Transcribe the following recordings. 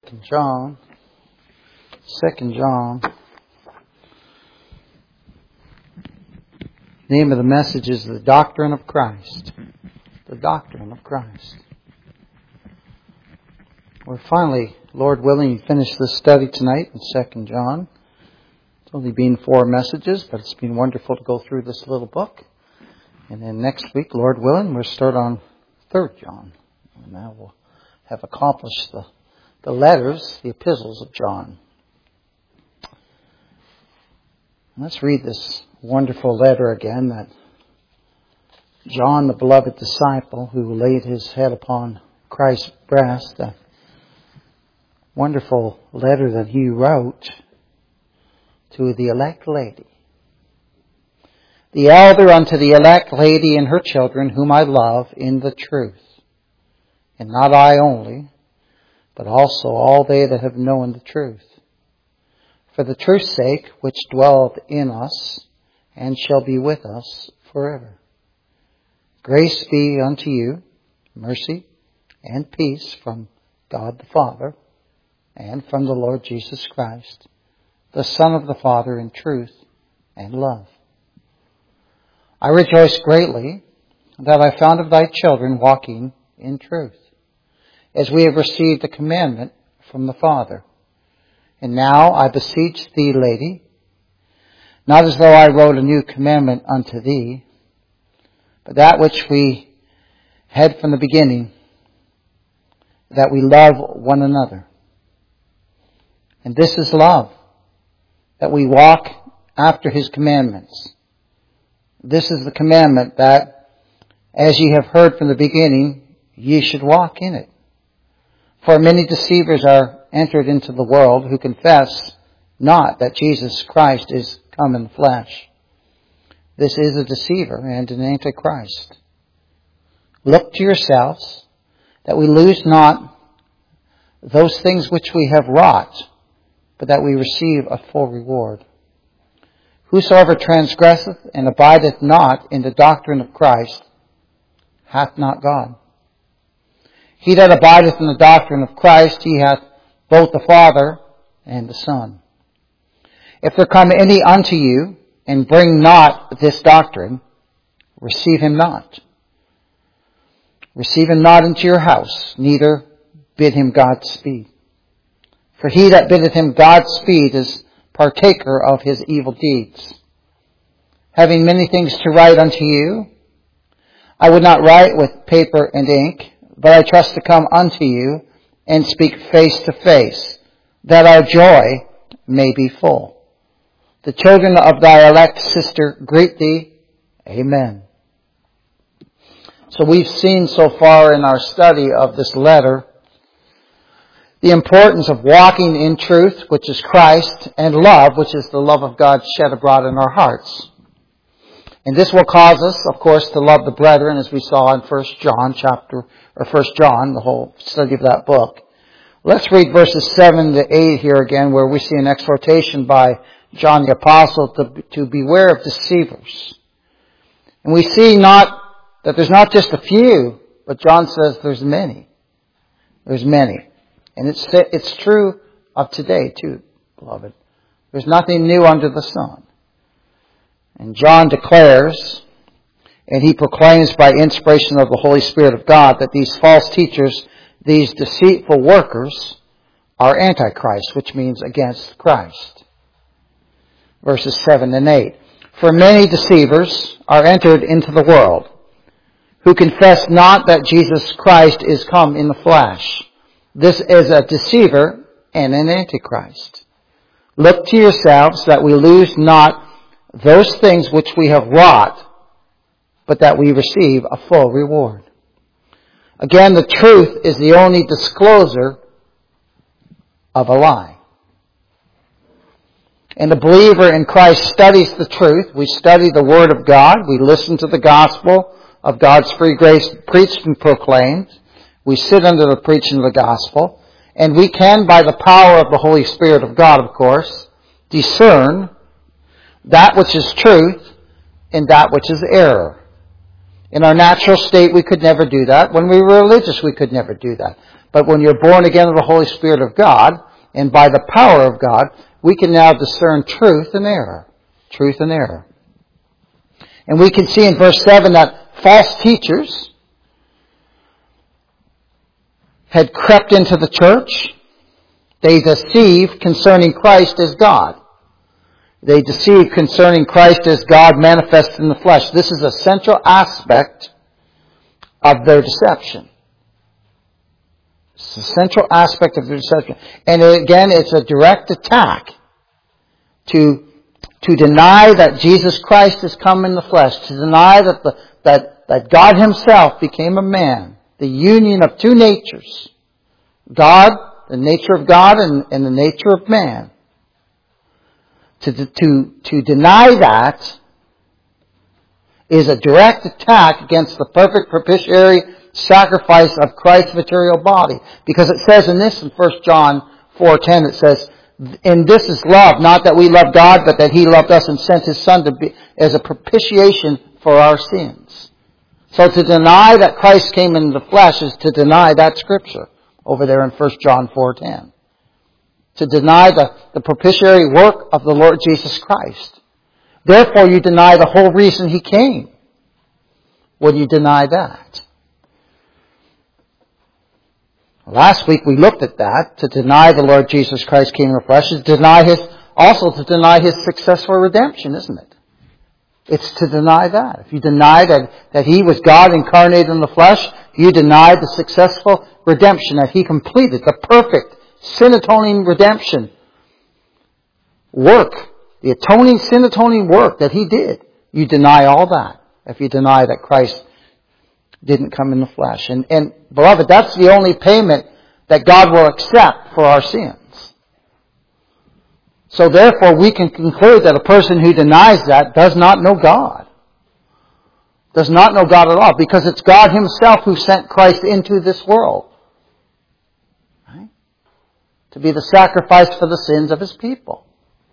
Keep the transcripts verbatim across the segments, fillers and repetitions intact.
Second John. Second John. Name of the message is The Doctrine of Christ. The Doctrine of Christ. We're finally, Lord willing, finished this study tonight in Second John. It's only been four messages, but it's been wonderful to go through this little book. And then next week, Lord willing, we'll start on Third John. And now we'll have accomplished the, the letters, the epistles of John. Let's read this wonderful letter again that John, the beloved disciple who laid his head upon Christ's breast, a wonderful letter that he wrote to the elect lady. The elder unto the elect lady and her children, whom I love in the truth. And not I only, but also all they that have known the truth. For the truth's sake, which dwelleth in us, and shall be with us forever. Grace be unto you, mercy and peace from God the Father, and from the Lord Jesus Christ, the Son of the Father in truth and love. I rejoice greatly that I found of thy children walking in truth, as we have received a commandment from the Father. And now I beseech thee, lady, not as though I wrote a new commandment unto thee, but that which we had from the beginning, that we love one another. And this is love, that we walk after his commandments. This is the commandment that, as ye have heard from the beginning, ye should walk in it. For many deceivers are entered into the world who confess not that Jesus Christ is come in the flesh. This is a deceiver and an antichrist. Look to yourselves that we lose not those things which we have wrought, but that we receive a full reward. Whosoever transgresseth and abideth not in the doctrine of Christ hath not God. He that abideth in the doctrine of Christ, he hath both the Father and the Son. If there come any unto you, and bring not this doctrine, receive him not. Receive him not into your house, neither bid him Godspeed. For he that biddeth him Godspeed is partaker of his evil deeds. Having many things to write unto you, I would not write with paper and ink, but I trust to come unto you and speak face to face, that our joy may be full. The children of thy elect sister greet thee. Amen. So we've seen so far in our study of this letter the importance of walking in truth, which is Christ, and love, which is the love of God shed abroad in our hearts. And this will cause us, of course, to love the brethren, as we saw in First John chapter, or First John, the whole study of that book. Let's read verses seven to eight here again, where we see an exhortation by John the Apostle to, to beware of deceivers. And we see not that there's not just a few, but John says there's many. There's many. And it's it's true of today too, beloved. There's nothing new under the sun. And John declares, and he proclaims by inspiration of the Holy Spirit of God, that these false teachers, these deceitful workers, are antichrist, which means against Christ. Verses seven and eight. For many deceivers are entered into the world, who confess not that Jesus Christ is come in the flesh. This is a deceiver and an antichrist. Look to yourselves that we lose not those things which we have wrought, but that we receive a full reward. Again, the truth is the only discloser of a lie. And the believer in Christ studies the truth. We study the Word of God. We listen to the gospel of God's free grace preached and proclaimed. We sit under the preaching of the gospel. And we can, by the power of the Holy Spirit of God, of course, discern that which is truth and that which is error. In our natural state, we could never do that. When we were religious, we could never do that. But when you're born again of the Holy Spirit of God, and by the power of God, we can now discern truth and error. Truth and error. And we can see in verse seven that false teachers had crept into the church. They deceived concerning Christ as God. They deceived concerning Christ as God manifested in the flesh. This is a central aspect of their deception. It's a central aspect of their deception. And again, it's a direct attack to, to deny that Jesus Christ has come in the flesh, to deny that, the, that, that God Himself became a man, the union of two natures. God, the nature of God, and, and the nature of man. To, to, to deny that is a direct attack against the perfect propitiatory sacrifice of Christ's material body. Because it says in this, in First John four ten, it says, and this is love, not that we love God, but that He loved us and sent His Son to be as a propitiation for our sins. So to deny that Christ came in the flesh is to deny that scripture over there in First John four ten. To deny the, the propitiatory work of the Lord Jesus Christ. Therefore you deny the whole reason He came when you deny that. Last week we looked at that. To deny the Lord Jesus Christ came in the flesh is to deny His, also to deny His successful redemption, isn't it? It's to deny that. If you deny that, that He was God incarnated in the flesh, you deny the successful redemption that He completed, the perfect sin atoning redemption work, the atoning sin atoning work that He did. You deny all that if you deny that Christ didn't come in the flesh. And, and beloved, that's the only payment that God will accept for our sins. So therefore we can conclude that a person who denies that does not know God. Does not know God at all, because it's God Himself who sent Christ into this world. Right? To be the sacrifice for the sins of His people.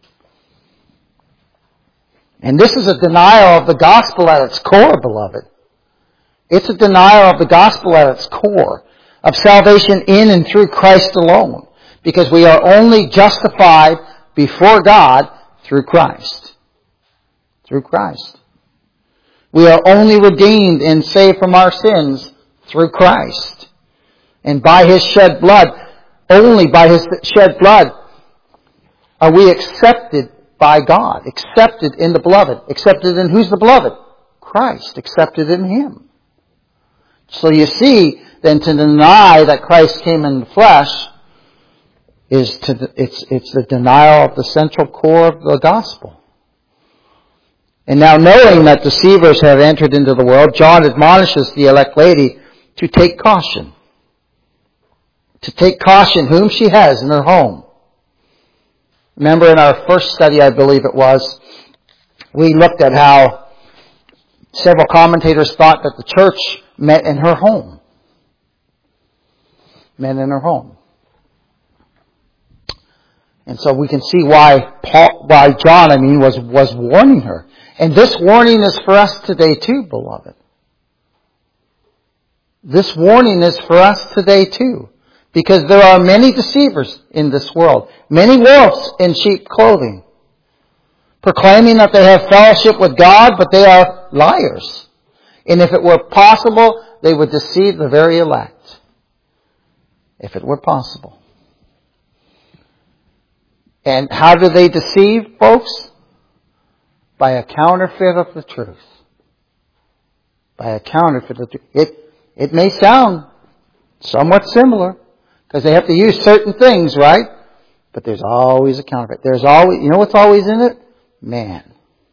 And this is a denial of the gospel at its core, beloved. It's a denial of the gospel at its core, of salvation in and through Christ alone, because we are only justified before God through Christ. Through Christ. We are only redeemed and saved from our sins through Christ. And by His shed blood, only by His shed blood, are we accepted by God. Accepted in the beloved. Accepted in who's the beloved? Christ. Accepted in Him. So you see, then to deny that Christ came in the flesh is to it's it's the denial of the central core of the gospel. And now knowing that deceivers have entered into the world, John admonishes the elect lady to take caution. To take caution whom she has in her home. Remember in our first study, I believe it was, we looked at how several commentators thought that the church met in her home. Met in her home. And so we can see why Paul, why John, I mean, was, was warning her. And this warning is for us today too, beloved. This warning is for us today too. Because there are many deceivers in this world. Many wolves in sheep clothing. Proclaiming that they have fellowship with God, but they are liars. And if it were possible, they would deceive the very elect. If it were possible. And how do they deceive, folks? By a counterfeit of the truth. By a counterfeit of the truth. It, it may sound somewhat similar, because they have to use certain things, right? But there's always a counterfeit. There's always, you know what's always in it? Man.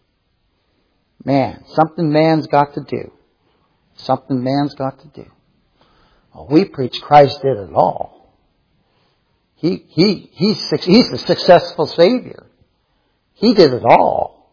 Man. Something man's got to do. Something man's got to do. Well, we preach Christ did it all. He, he, he's, he's the successful Savior. He did it all.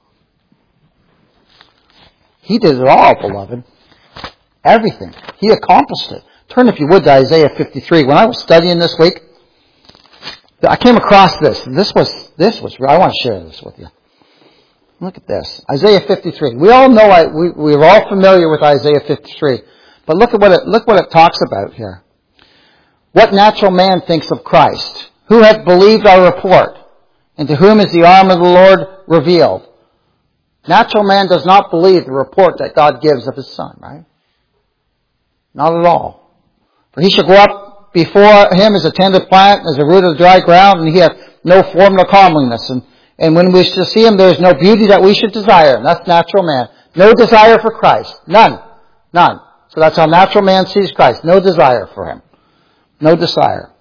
He did it all, beloved. Everything. He accomplished it. Turn, if you would, to Isaiah fifty-three. When I was studying this week, I came across this. This was, this was, I want to share this with you. Look at this. Isaiah fifty-three. We all know, I, we, we're all familiar with Isaiah fifty-three. But look at what it, look what it talks about here. What natural man thinks of Christ? Who hath believed our report? And to whom is the arm of the Lord revealed? Natural man does not believe the report that God gives of His Son, right? Not at all. For He shall go up before Him as a tender plant, as a root of the dry ground, and He hath no form nor comeliness. And, and when we shall see Him, there is no beauty that we should desire. And that's natural man. No desire for Christ. None. None. So that's how natural man sees Christ. No desire for Him. No desire.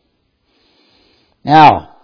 Now,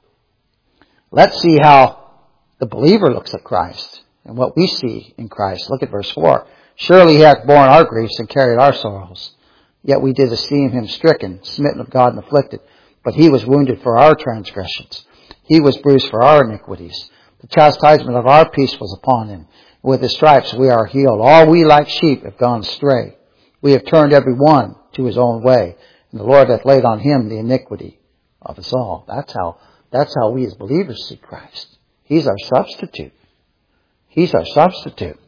let's see how the believer looks at Christ and what we see in Christ. Look at verse four. Surely He hath borne our griefs and carried our sorrows. Yet we did esteem Him stricken, smitten of God, and afflicted. But He was wounded for our transgressions. He was bruised for our iniquities. The chastisement of our peace was upon Him. With His stripes we are healed. All we like sheep have gone astray. We have turned every one to his own way. And the Lord hath laid on Him the iniquity of us all. That's how, that's how we as believers see Christ. He's our substitute. He's our substitute.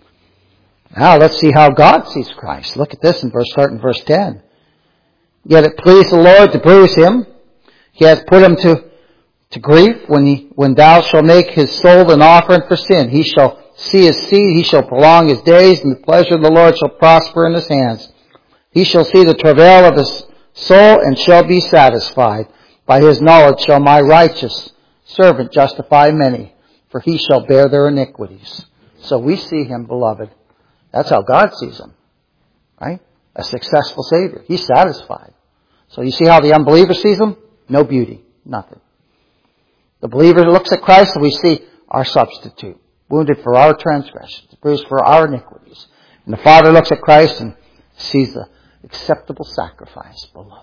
Now let's see how God sees Christ. Look at this in verse, start in verse ten. Yet it pleased the Lord to bruise Him. He hath put Him to, to grief. When he, when thou shalt make His soul an offering for sin, He shall see His seed, He shall prolong His days, and the pleasure of the Lord shall prosper in His hands. He shall see the travail of His soul, and shall be satisfied. By His knowledge shall my righteous servant justify many, for he shall bear their iniquities. So we see Him, beloved. That's how God sees Him. Right? A successful Savior. He's satisfied. So you see how the unbeliever sees Him? No beauty. Nothing. The believer looks at Christ and we see our substitute. Wounded for our transgressions. Bruised for our iniquities. And the Father looks at Christ and sees the acceptable sacrifice, beloved.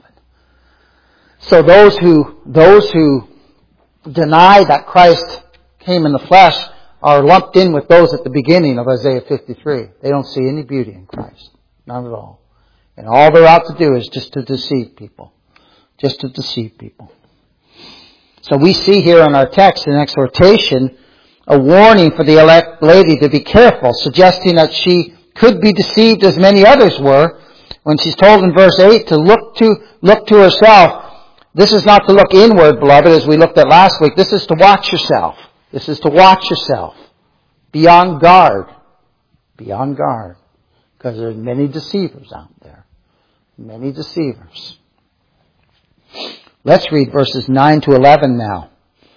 So those who, those who deny that Christ came in the flesh are lumped in with those at the beginning of Isaiah fifty-three. They don't see any beauty in Christ. None at all. And all they're out to do is just to deceive people. Just to deceive people. So we see here in our text an exhortation, a warning for the elect lady to be careful, suggesting that she could be deceived as many others were, when she's told in verse eight to look to, look to herself. This is not to look inward, beloved, as we looked at last week. This is to watch yourself. This is to watch yourself. Be on guard. Be on guard. Because there are many deceivers out there. Many deceivers. Let's read verses nine to eleven now.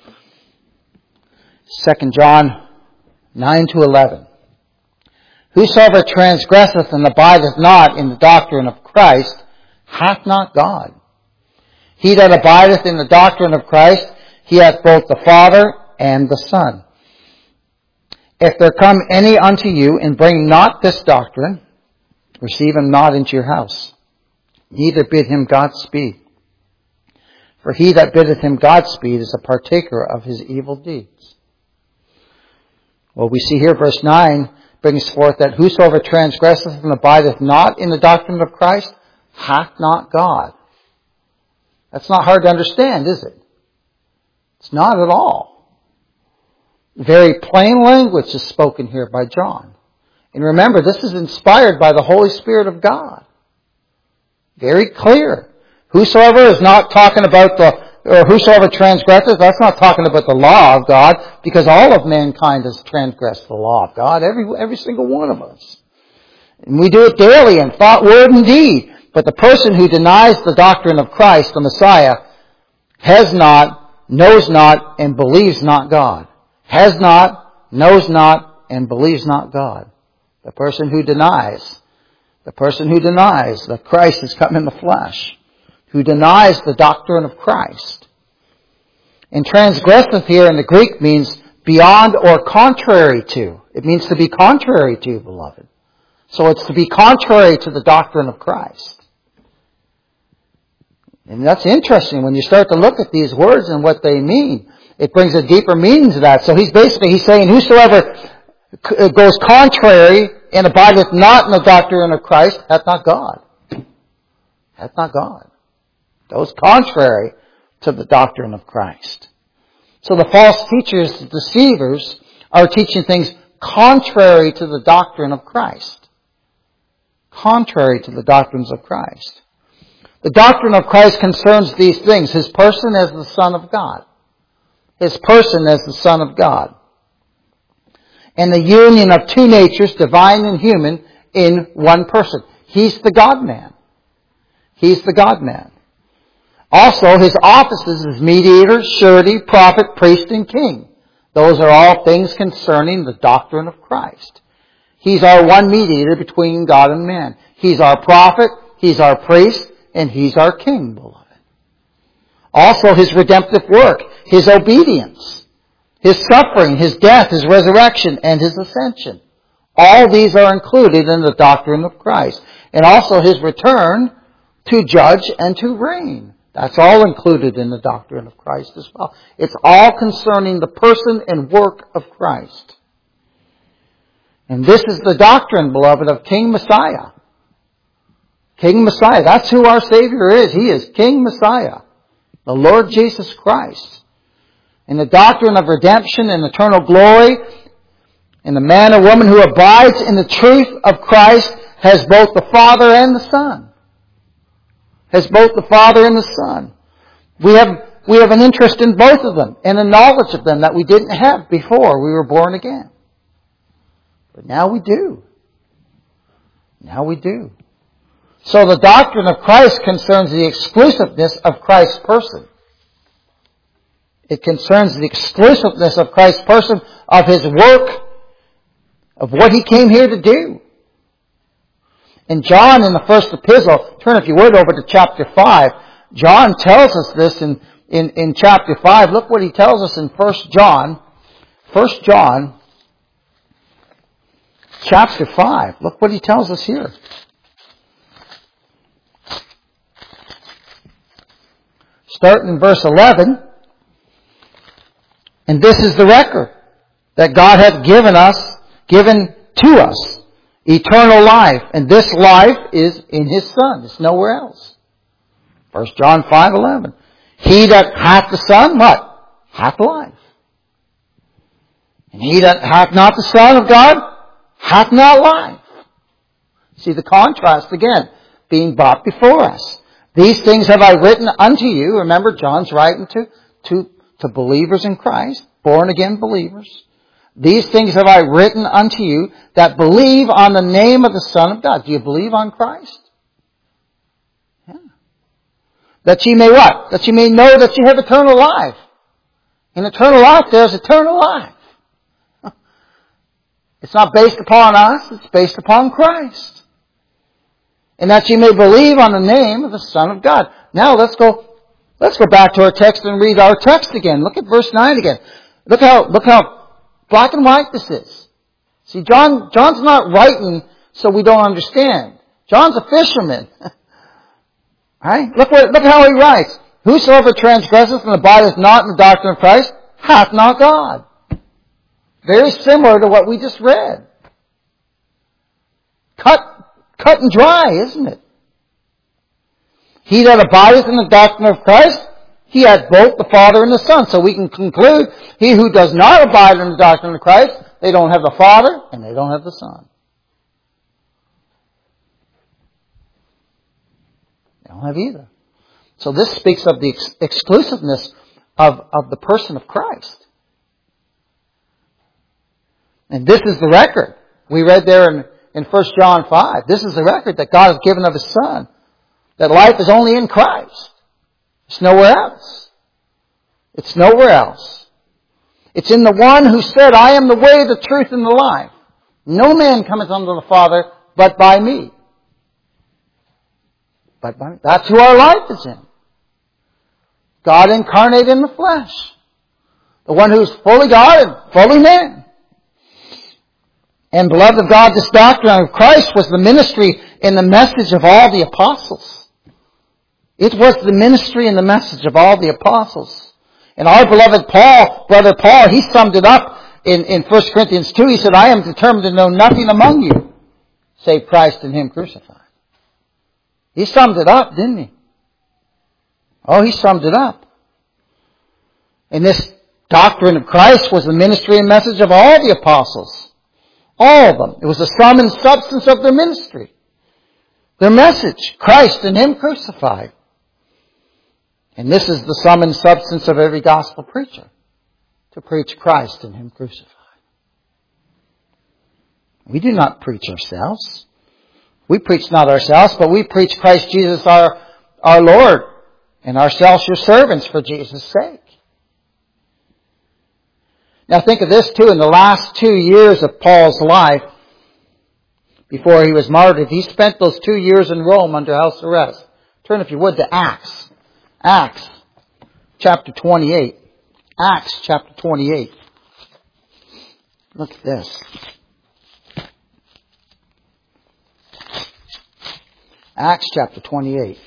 Second John nine to eleven. Whosoever transgresseth and abideth not in the doctrine of Christ hath not God. He that abideth in the doctrine of Christ, he hath both the Father and the Son. If there come any unto you and bring not this doctrine, receive him not into your house. Neither bid him Godspeed. For he that biddeth him Godspeed is a partaker of his evil deeds. Well, we see here verse nine brings forth that whosoever transgresseth and abideth not in the doctrine of Christ hath not God. That's not hard to understand, is it? It's not at all. Very plain language is spoken here by John. And remember, this is inspired by the Holy Spirit of God. Very clear. Whosoever is not talking about the, or whosoever transgresseth, that's not talking about the law of God, because all of mankind has transgressed the law of God, every, every single one of us. And we do it daily in thought, word, and deed. But the person who denies the doctrine of Christ, the Messiah, has not, knows not, and believes not God. Has not, knows not, and believes not God. The person who denies, the person who denies that Christ has come in the flesh, who denies the doctrine of Christ. And transgresseth here in the Greek means beyond or contrary to. It means to be contrary to, beloved. So it's to be contrary to the doctrine of Christ. And that's interesting when you start to look at these words and what they mean. It brings a deeper meaning to that. So he's basically, he's saying, whosoever goes contrary and abideth not in the doctrine of Christ hath not God. Hath not God. Goes contrary to the doctrine of Christ. So the false teachers, the deceivers, are teaching things contrary to the doctrine of Christ. Contrary to the doctrines of Christ. The doctrine of Christ concerns these things. His person as the Son of God. His person as the Son of God. And the union of two natures, divine and human, in one person. He's the God-man. He's the God-man. Also, his offices as mediator, surety, prophet, priest, and king. Those are all things concerning the doctrine of Christ. He's our one mediator between God and man. He's our prophet, he's our priest, and he's our king, beloved. Also, his redemptive work, his obedience, his suffering, his death, his resurrection, and his ascension. All these are included in the doctrine of Christ. And also his return to judge and to reign. That's all included in the doctrine of Christ as well. It's all concerning the person and work of Christ. And this is the doctrine, beloved, of King Messiah. King Messiah. That's who our Savior is. He is King Messiah. The Lord Jesus Christ. And the doctrine of redemption and eternal glory. And the man or woman who abides in the truth of Christ has both the Father and the Son. Has both the Father and the Son. We have, we have an interest in both of them and a knowledge of them that we didn't have before we were born again. But now we do. Now we do. So the doctrine of Christ concerns the exclusiveness of Christ's person. It concerns the exclusiveness of Christ's person, of His work, of what He came here to do. And John in the first epistle, turn if you would over to chapter five, John tells us this in, in, in chapter five. Look what he tells us in First John. First John, chapter five. Look what he tells us here. Starting in verse eleven. And this is the record that God hath given us, given to us, eternal life. And this life is in His Son. It's nowhere else. First John five eleven. He that hath the Son, what? Hath life. And he that hath not the Son of God, hath not life. See the contrast again, being brought before us. These things have I written unto you. Remember, John's writing to, to, to believers in Christ, born again believers. These things have I written unto you that believe on the name of the Son of God. Do you believe on Christ? Yeah. That ye may what? That ye may know that ye have eternal life. In eternal life, there's eternal life. It's not based upon us, it's based upon Christ. And that ye may believe on the name of the Son of God. Now let's go, let's go back to our text and read our text again. Look at verse nine again. Look how, look how black and white this is. See, John, John's not writing so we don't understand. John's a fisherman. Right? Look what, look how he writes. Whosoever transgresseth and abideth not in the doctrine of Christ hath not God. Very similar to what we just read. Cut, cut and dry, isn't it? He that abideth in the doctrine of Christ, he hath both the Father and the Son. So we can conclude, he who does not abide in the doctrine of Christ, they don't have the Father and they don't have the Son. They don't have either. So this speaks of the ex- exclusiveness of, of the person of Christ. And this is the record. We read there in, in First John five. This is the record that God has given of His Son. That life is only in Christ. It's nowhere else. It's nowhere else. It's in the one who said, I am the way, the truth, and the life. No man cometh unto the Father but by me. But by me. That's who our life is in. God incarnate in the flesh. The one who's fully God and fully man. And beloved of God, this doctrine of Christ was the ministry and the message of all the apostles. It was the ministry and the message of all the apostles. And our beloved Paul, brother Paul, he summed it up in, in First Corinthians two. He said, I am determined to know nothing among you save Christ and Him crucified. He summed it up, didn't he? Oh, he summed it up. And this doctrine of Christ was the ministry and message of all the apostles. All of them. It was the sum and substance of their ministry. Their message, Christ and Him crucified. And this is the sum and substance of every gospel preacher, to preach Christ and Him crucified. We do not preach ourselves. We preach not ourselves, but we preach Christ Jesus our, our Lord, and ourselves your servants for Jesus' sake. Now think of this too, in the last two years of Paul's life, before he was martyred, he spent those two years in Rome under house arrest. Turn, if you would, to Acts. Acts chapter twenty-eight. Acts chapter twenty-eight. Look at this. Acts chapter twenty-eight.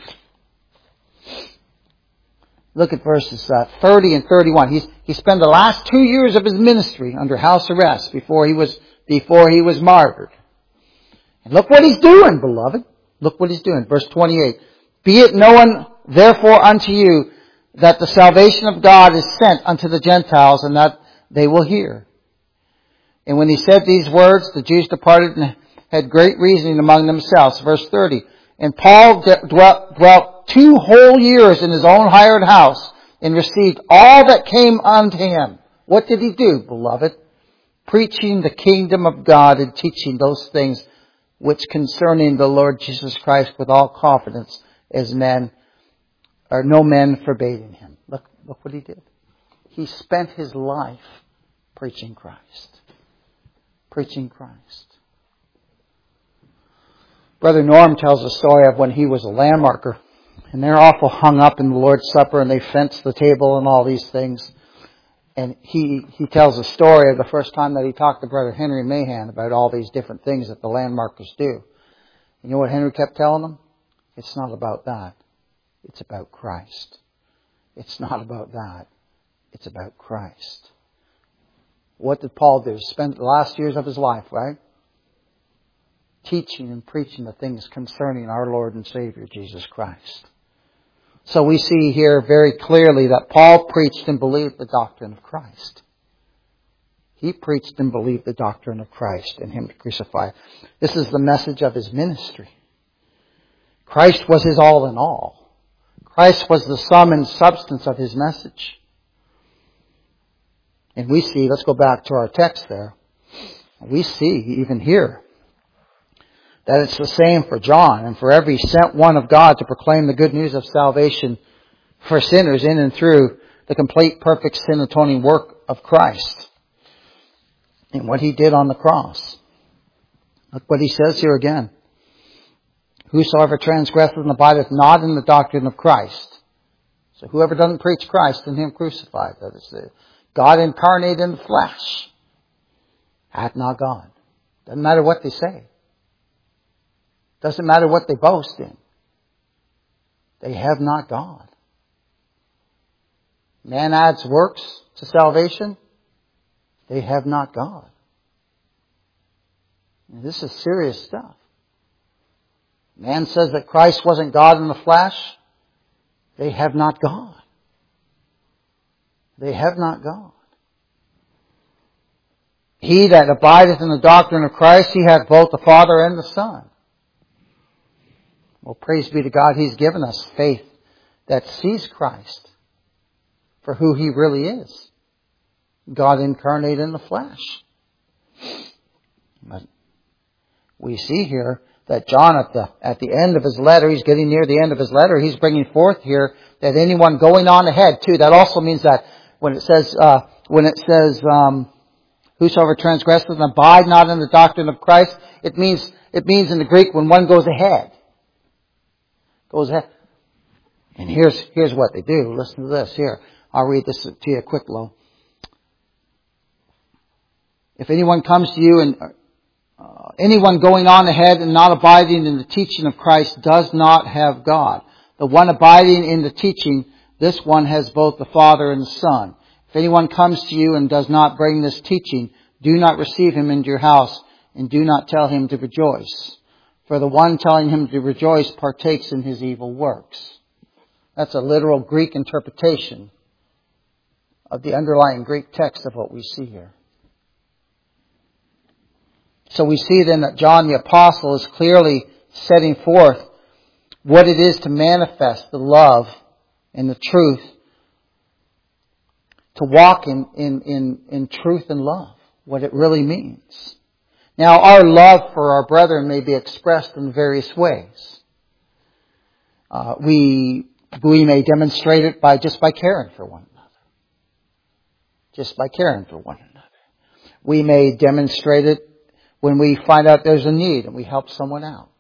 Look at verses uh, thirty and thirty-one. He's, he spent the last two years of his ministry under house arrest before he was, before he was martyred. And look what he's doing, beloved. Look what he's doing. Verse twenty-eight. Be it known therefore unto you that the salvation of God is sent unto the Gentiles, and that they will hear. And when he said these words, the Jews departed and had great reasoning among themselves. Verse thirty. And Paul dwelt, dwelt two whole years in his own hired house and received all that came unto him. What did he do, beloved? Preaching the kingdom of God and teaching those things which concerning the Lord Jesus Christ with all confidence, as men, or no men forbidding him. Look, look what he did. He spent his life preaching Christ. Preaching Christ. Brother Norm tells a story of when he was a landmarker, and they're awful hung up in the Lord's Supper, and they fence the table and all these things. And he, he tells a story of the first time that he talked to Brother Henry Mahan about all these different things that the landmarkers do. You know what Henry kept telling them? It's not about that. It's about Christ. It's not about that. It's about Christ. What did Paul do? Spend the last years of his life, right? Teaching and preaching the things concerning our Lord and Savior, Jesus Christ. So we see here very clearly that Paul preached and believed the doctrine of Christ. He preached and believed the doctrine of Christ and Him crucified. This is the message of his ministry. Christ was his all in all. Christ was the sum and substance of his message. And we see, let's go back to our text there. We see even here that it's the same for John and for every sent one of God to proclaim the good news of salvation for sinners in and through the complete, perfect, sin-atoning work of Christ and what He did on the cross. Look what He says here again. Whosoever transgresseth and abideth not in the doctrine of Christ. So whoever doesn't preach Christ and Him crucified, that is the God incarnate in the flesh, hath not God. Doesn't matter what they say. Doesn't matter what they boast in. They have not God. Man adds works to salvation. They have not God. And this is serious stuff. Man says that Christ wasn't God in the flesh. They have not God. They have not God. He that abideth in the doctrine of Christ, he hath both the Father and the Son. Well, praise be to God, He's given us faith that sees Christ for who He really is. God incarnate in the flesh. But we see here that John at the, at the end of his letter, he's getting near the end of his letter, he's bringing forth here that anyone going on ahead too, that also means that when it says, uh, when it says, um, whosoever transgresseth and abide not in the doctrine of Christ, it means, it means in the Greek when one goes ahead. Goes ahead. And here's, here's what they do. Listen to this here. I'll read this to you quick, low. If anyone comes to you and uh, anyone going on ahead and not abiding in the teaching of Christ does not have God. The one abiding in the teaching, this one has both the Father and the Son. If anyone comes to you and does not bring this teaching, do not receive him into your house and do not tell him to rejoice. For the one telling him to rejoice partakes in his evil works. That's a literal Greek interpretation of the underlying Greek text of what we see here. So we see then that John the Apostle is clearly setting forth what it is to manifest the love and the truth, to walk in, in, in, in truth and love, what it really means. Now, our love for our brethren may be expressed in various ways. Uh, we, we may demonstrate it by just by caring for one another. Just by caring for one another. We may demonstrate it when we find out there's a need and we help someone out.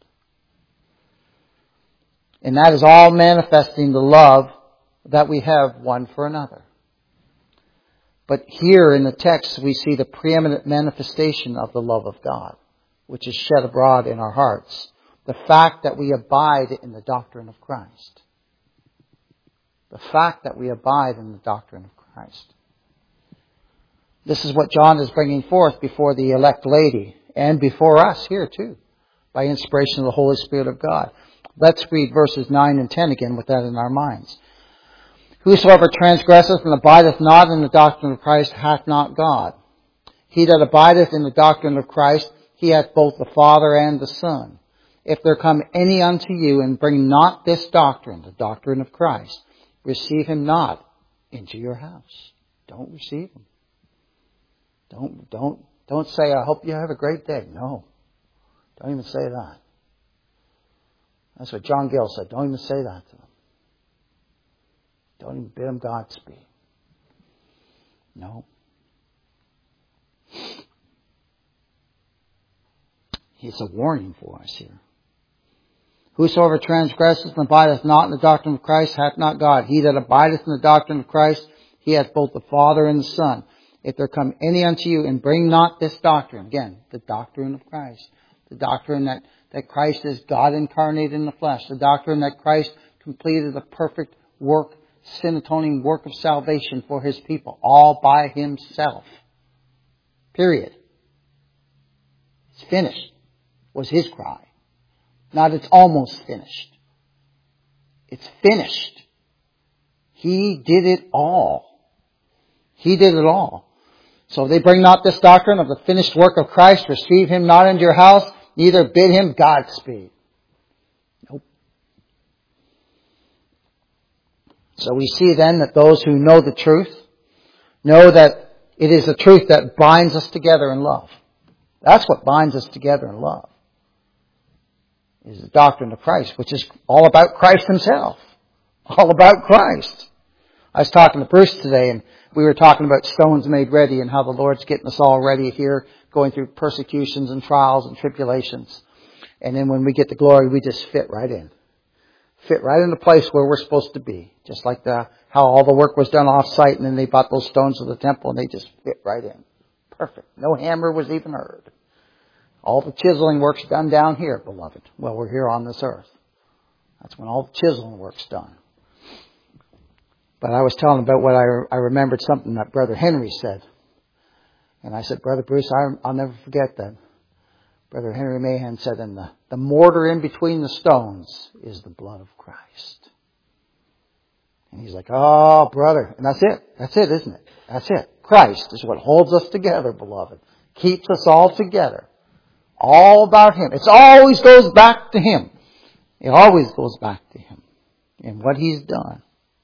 And that is all manifesting the love that we have one for another. But here in the text we see the preeminent manifestation of the love of God, which is shed abroad in our hearts. The fact that we abide in the doctrine of Christ. The fact that we abide in the doctrine of Christ. This is what John is bringing forth before the elect lady and before us here too, by inspiration of the Holy Spirit of God. Let's read verses nine and ten again with that in our minds. Whosoever transgresseth and abideth not in the doctrine of Christ hath not God. He that abideth in the doctrine of Christ, he hath both the Father and the Son. If there come any unto you and bring not this doctrine, the doctrine of Christ, receive him not into your house. Don't receive him. Don't, don't, don't say, I hope you have a great day. No. Don't even say that. That's what John Gill said. Don't even say that to them. Don't even bid them Godspeed. No. It's a warning for us here. Whosoever transgresseth and abideth not in the doctrine of Christ hath not God. He that abideth in the doctrine of Christ, he hath both the Father and the Son. If there come any unto you and bring not this doctrine, again, the doctrine of Christ, the doctrine that, that Christ is God incarnate in the flesh, the doctrine that Christ completed the perfect work, sin atoning work of salvation for his people, all by himself. Period. It's finished, was his cry. Not it's almost finished. It's finished. He did it all. He did it all. So they bring not this doctrine of the finished work of Christ, receive him not into your house, neither bid him Godspeed. Nope. So we see then that those who know the truth, know that it is the truth that binds us together in love. That's what binds us together in love. Is the doctrine of Christ, which is all about Christ himself. All about Christ. I was talking to Bruce today, and we were talking about stones made ready and how the Lord's getting us all ready here, going through persecutions and trials and tribulations. And then when we get to glory, we just fit right in. Fit right in the place where we're supposed to be. Just like the how all the work was done off-site, and then they bought those stones to the temple, and they just fit right in. Perfect. No hammer was even heard. All the chiseling work's done down here, beloved. Well, we're here on this earth. That's when all the chiseling work's done. But I was telling about what I, I remembered something that Brother Henry said. And I said, Brother Bruce, I, I'll never forget that. Brother Henry Mahan said, and the, the mortar in between the stones is the blood of Christ. And he's like, oh, brother. And that's it. That's it, isn't it? That's it. Christ is what holds us together, beloved. Keeps us all together. All about him. It always goes back to him. It always goes back to him and what he's done.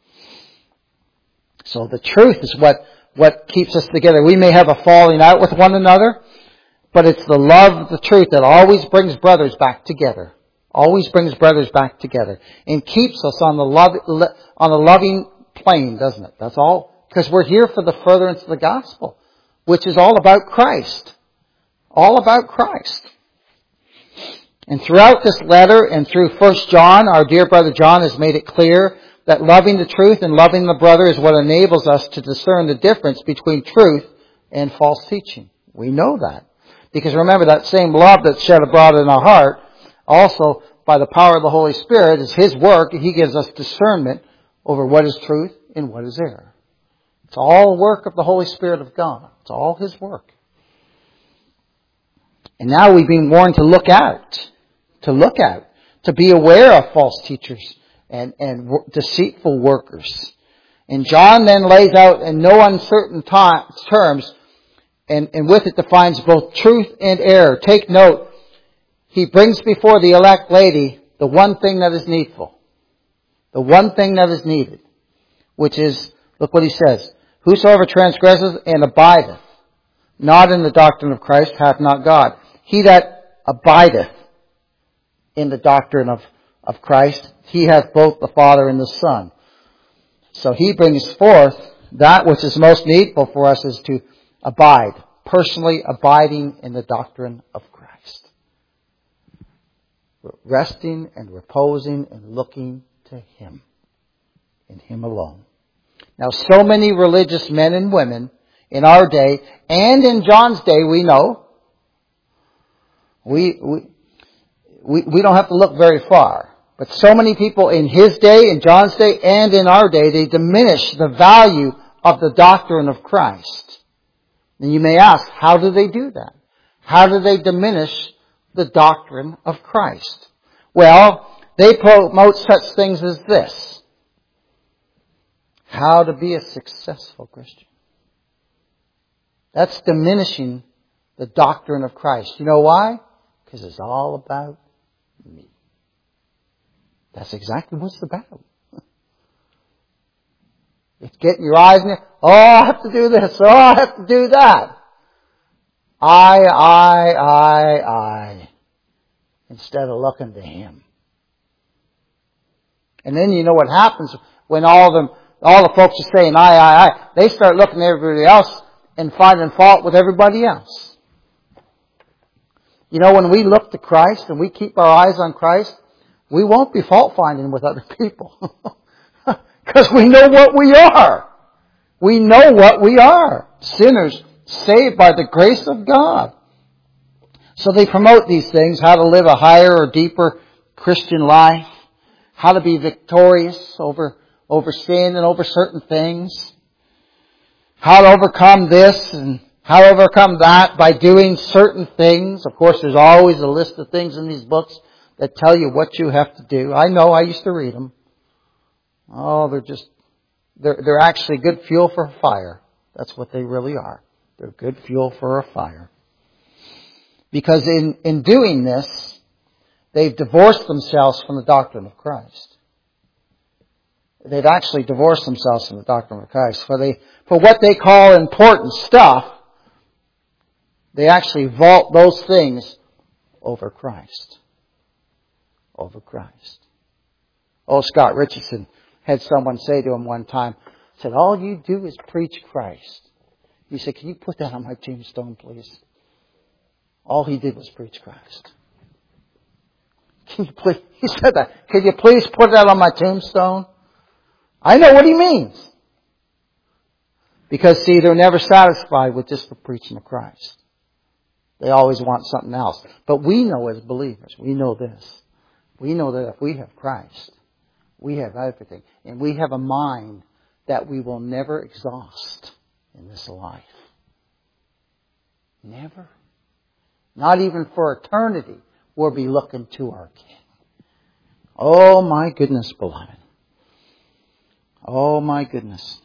So the truth is what, what keeps us together. We may have a falling out with one another, but it's the love of the truth that always brings brothers back together. Always brings brothers back together. And keeps us on the love, on a loving plane, doesn't it? That's all. Because we're here for the furtherance of the gospel, which is all about Christ. All about Christ. And throughout this letter and through First John, our dear brother John has made it clear that loving the truth and loving the brother is what enables us to discern the difference between truth and false teaching. We know that. Because remember, that same love that's shed abroad in our heart, also by the power of the Holy Spirit, is his work. He gives us discernment over what is truth and what is error. It's all work of the Holy Spirit of God. It's all his work. And now we've been warned to look out. To look out. To be aware of false teachers and, and deceitful workers. And John then lays out in no uncertain ta- terms, and, and with it defines both truth and error. Take note, he brings before the elect lady the one thing that is needful. The one thing that is needed. which is, look what he says, whosoever transgresses and abideth not in the doctrine of Christ hath not God. He that abideth in the doctrine of, of Christ, he hath both the Father and the Son. So he brings forth that which is most needful for us is to abide, personally abiding in the doctrine of Christ. Resting and reposing and looking to Him, in Him alone. Now, so many religious men and women in our day, and in John's day, we know, we, we, we, we don't have to look very far. But so many people in his day, in John's day, and in our day, they diminish the value of the doctrine of Christ. And you may ask, how do they do that? How do they diminish the doctrine of Christ? Well, they promote such things as this. How to be a successful Christian. That's diminishing the doctrine of Christ. You know why? Because it's all about me. That's exactly what it's about. It's getting your eyes in it. Oh, I have to do this. Oh, I have to do that. I, I, I, I. Instead of looking to Him. And then you know what happens when all of them, all the folks are saying I, I, I. They start looking at everybody else and finding fault with everybody else. You know, when we look to Christ and we keep our eyes on Christ, we won't be fault finding with other people. Because we know what we are. We know what we are. Sinners saved by the grace of God. So they promote these things, how to live a higher or deeper Christian life, how to be victorious over, over sin and over certain things, how to overcome this and how to overcome that by doing certain things. Of course, there's always a list of things in these books that tell you what you have to do. I know, I used to read them. Oh, they're just, they're, they're actually good fuel for a fire. That's what they really are. They're good fuel for a fire. Because in, in doing this, they've divorced themselves from the doctrine of Christ. They've actually divorced themselves from the doctrine of Christ. For they, for what they call important stuff, they actually vault those things over Christ. Over Christ. Oh, Scott Richardson had someone say to him one time, said, all you do is preach Christ. He said, can you put that on my tombstone, please? All he did was preach Christ. Can you please, he said that. Can you please put that on my tombstone? I know what he means. Because, see, they're never satisfied with just the preaching of Christ. They always want something else. But we know as believers, we know this. We know that if we have Christ, we have everything. And we have a mind that we will never exhaust in this life. Never. Not even for eternity we'll be looking to our King. Oh my goodness, beloved. Oh my goodness.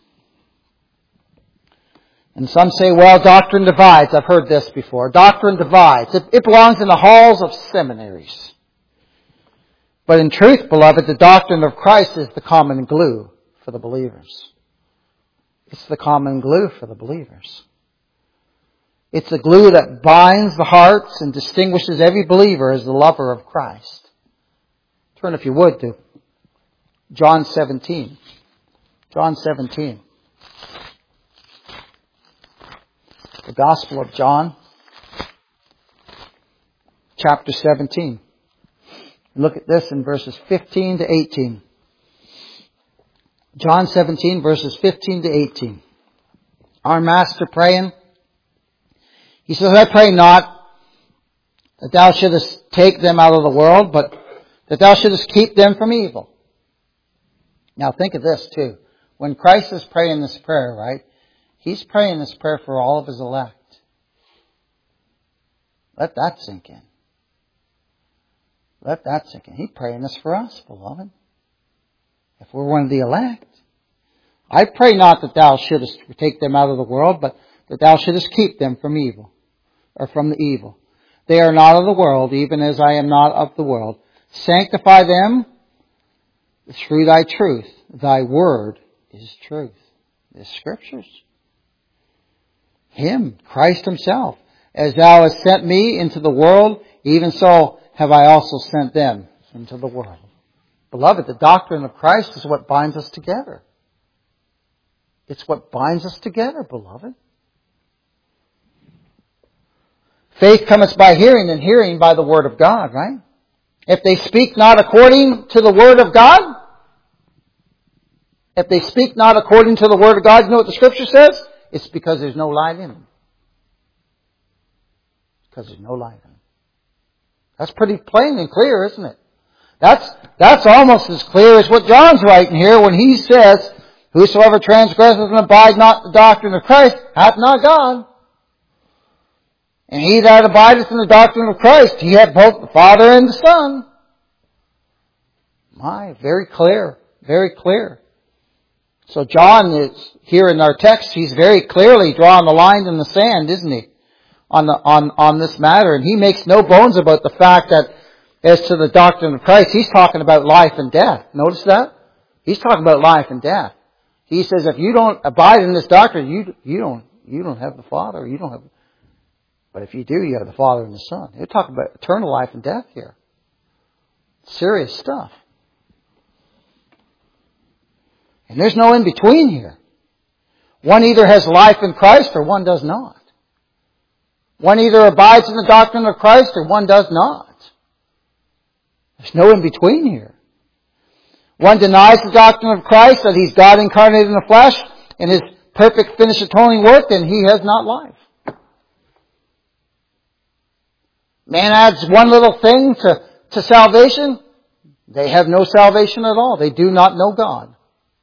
And some say, well, doctrine divides. I've heard this before. Doctrine divides. It, it belongs in the halls of seminaries. But in truth, beloved, the doctrine of Christ is the common glue for the believers. It's the common glue for the believers. It's the glue that binds the hearts and distinguishes every believer as the lover of Christ. Turn, if you would, to John seventeen. John seventeen. The Gospel of John, chapter seventeen. Look at this in verses fifteen to eighteen. John seventeen, verses fifteen to eighteen. Our Master praying. He says, I pray not that thou shouldest take them out of the world, but that thou shouldest keep them from evil. Now think of this too. When Christ is praying this prayer, right? He's praying this prayer for all of His elect. Let that sink in. Let that sink in. He's praying this for us, beloved. If we're one of the elect. I pray not that thou shouldest take them out of the world, but that thou shouldest keep them from evil, or from the evil. They are not of the world, even as I am not of the world. Sanctify them through thy truth. Thy word is truth. The Scriptures. Him, Christ Himself. As thou hast sent me into the world, even so have I also sent them into the world. Beloved, the doctrine of Christ is what binds us together. It's what binds us together, beloved. Faith cometh by hearing, and hearing by the Word of God, right? If they speak not according to the Word of God, if they speak not according to the Word of God, you know what the Scripture says? It's because there's no light in them. Because there's no light in them. That's pretty plain and clear, isn't it? That's, that's almost as clear as what John's writing here when he says, whosoever transgresseth and abide not the doctrine of Christ hath not God. And he that abideth in the doctrine of Christ, he hath both the Father and the Son. My, very clear, very clear. So John is, here in our text, he's very clearly drawing the line in the sand, isn't he? On the, on, on this matter. And he makes no bones about the fact that as to the doctrine of Christ, he's talking about life and death. Notice that? He's talking about life and death. He says if you don't abide in this doctrine, you, you don't, you don't have the Father, you don't have, but if you do, you have the Father and the Son. They're talking about eternal life and death here. Serious stuff. And there's no in between here. One either has life in Christ or one does not. One either abides in the doctrine of Christ or one does not. There's no in between here. One denies the doctrine of Christ, that He's God incarnate in the flesh, and His perfect finished atoning work, and he has not life. Man adds one little thing to, to salvation, they have no salvation at all. They do not know God.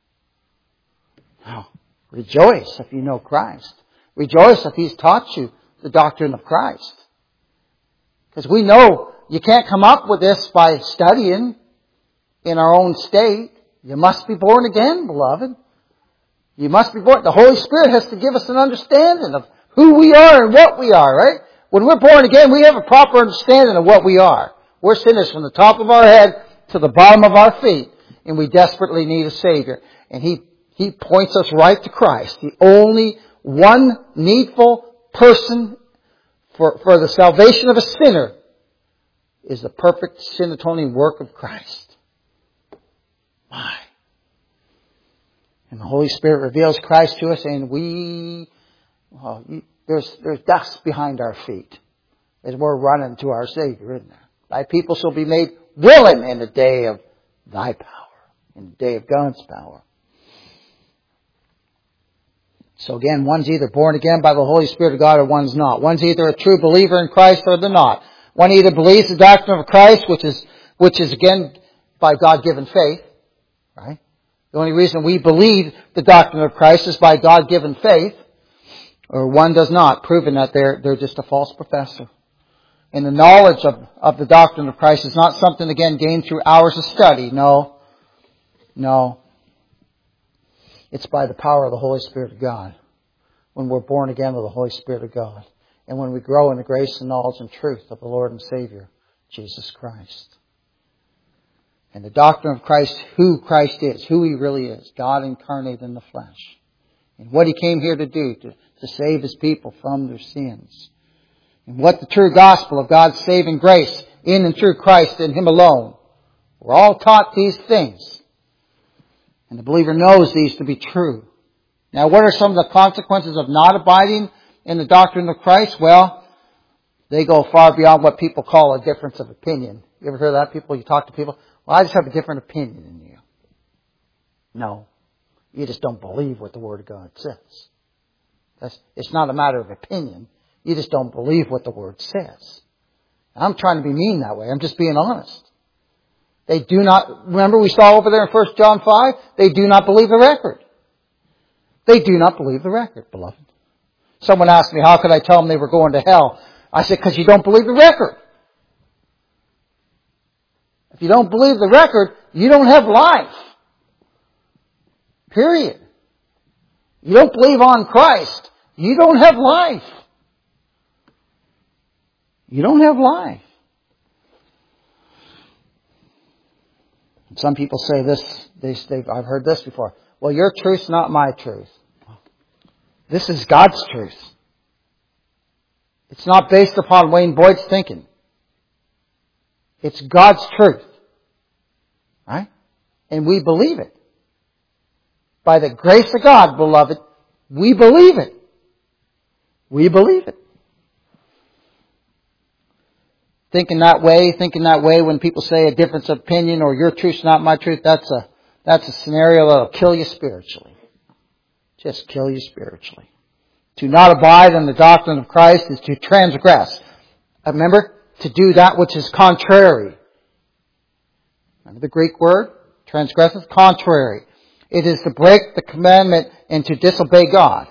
Now, rejoice if you know Christ. Rejoice if He's taught you the doctrine of Christ. Because we know you can't come up with this by studying in our own state. You must be born again, beloved. You must be born. The Holy Spirit has to give us an understanding of who we are and what we are, right? When we're born again, we have a proper understanding of what we are. We're sinners from the top of our head to the bottom of our feet, and we desperately need a Savior. And He, He points us right to Christ. The only one needful person for, for the salvation of a sinner is the perfect sin atoning work of Christ. My. And the Holy Spirit reveals Christ to us, and we, well, you, there's, there's dust behind our feet as we're running to our Savior, isn't there? Thy people shall be made willing in the day of Thy power, in the day of God's power. So again, one's either born again by the Holy Spirit of God or one's not. One's either a true believer in Christ or they're not. One either believes the doctrine of Christ, which is, which is again by God-given faith, right? The only reason we believe the doctrine of Christ is by God-given faith, or one does not, proving that they're, they're just a false professor. And the knowledge of, of the doctrine of Christ is not something, again, gained through hours of study. No. No. It's by the power of the Holy Spirit of God. When we're born again with the Holy Spirit of God. And when we grow in the grace and knowledge and truth of the Lord and Savior, Jesus Christ. And the doctrine of Christ, who Christ is, who He really is. God incarnate in the flesh. And what He came here to do, to, to save His people from their sins. And what the true gospel of God's saving grace in and through Christ and Him alone. We're all taught these things. And the believer knows these to be true. Now, what are some of the consequences of not abiding in the doctrine of Christ? Well, they go far beyond what people call a difference of opinion. You ever hear that? People, you talk to people, well, I just have a different opinion than you. No. You just don't believe what the Word of God says. That's, it's not a matter of opinion. You just don't believe what the Word says. I'm trying to be mean that way. I'm just being honest. They do not, remember we saw over there in First John five, they do not believe the record. They do not believe the record, beloved. Someone asked me, how could I tell them they were going to hell? I said, because you don't believe the record. If you don't believe the record, you don't have life. Period. You don't believe on Christ, you don't have life. You don't have life. Some people say this, they, they, I've heard this before. Well, your truth's not my truth. This is God's truth. It's not based upon Wayne Boyd's thinking. It's God's truth. Right? And we believe it. By the grace of God, beloved, we believe it. We believe it. Thinking that way, thinking that way when people say a difference of opinion or your truth's not my truth, that's a, that's a scenario that'll kill you spiritually. Just kill you spiritually. To not abide in the doctrine of Christ is to transgress. Remember, to do that which is contrary. Remember the Greek word? Transgress is contrary. It is to break the commandment and to disobey God.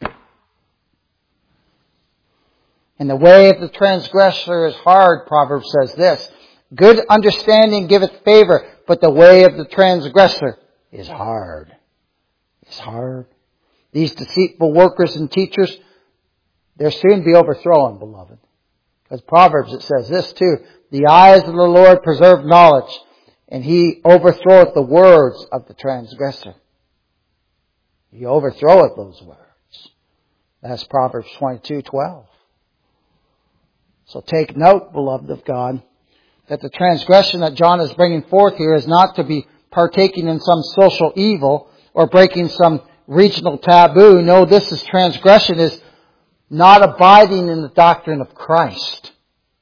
And the way of the transgressor is hard, Proverbs says this. Good understanding giveth favor, but the way of the transgressor is hard. It's hard. These deceitful workers and teachers, they'll soon be overthrown, beloved. Because Proverbs, it says this too. The eyes of the Lord preserve knowledge, and He overthroweth the words of the transgressor. He overthroweth those words. That's Proverbs twenty-two twelve. So take note, beloved of God, that the transgression that John is bringing forth here is not to be partaking in some social evil or breaking some regional taboo. No, this is transgression is not abiding in the doctrine of Christ.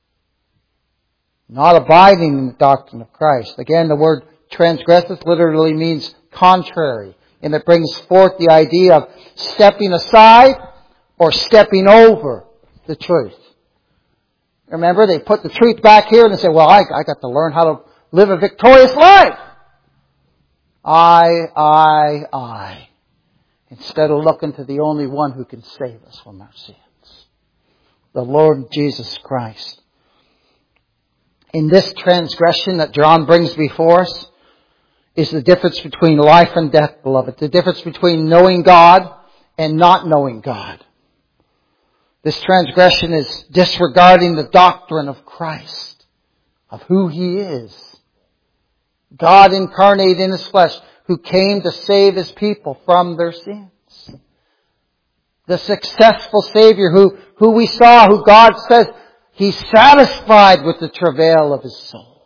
Not abiding in the doctrine of Christ. Again, the word transgresseth literally means contrary. And it brings forth the idea of stepping aside or stepping over the truth. Remember, they put the truth back here and they say, well, I, I got to learn how to live a victorious life. I, I, I. Instead of looking to the only one who can save us from our sins. The Lord Jesus Christ. In this transgression that John brings before us is the difference between life and death, beloved. The difference between knowing God and not knowing God. This transgression is disregarding the doctrine of Christ, of who He is. God incarnate in His flesh, who came to save His people from their sins. The successful Savior who, who we saw, who God says He's satisfied with the travail of His soul.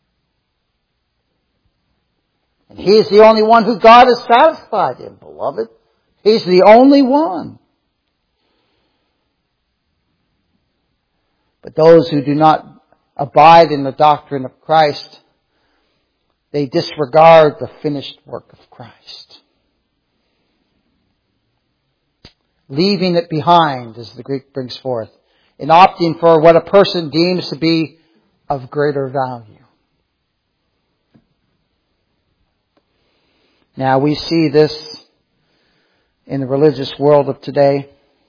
And He is the only one who God is satisfied in, beloved. He's the only one. But those who do not abide in the doctrine of Christ, they disregard the finished work of Christ. Leaving it behind, as the Greek brings forth, and opting for what a person deems to be of greater value. Now we see this in the religious world of today.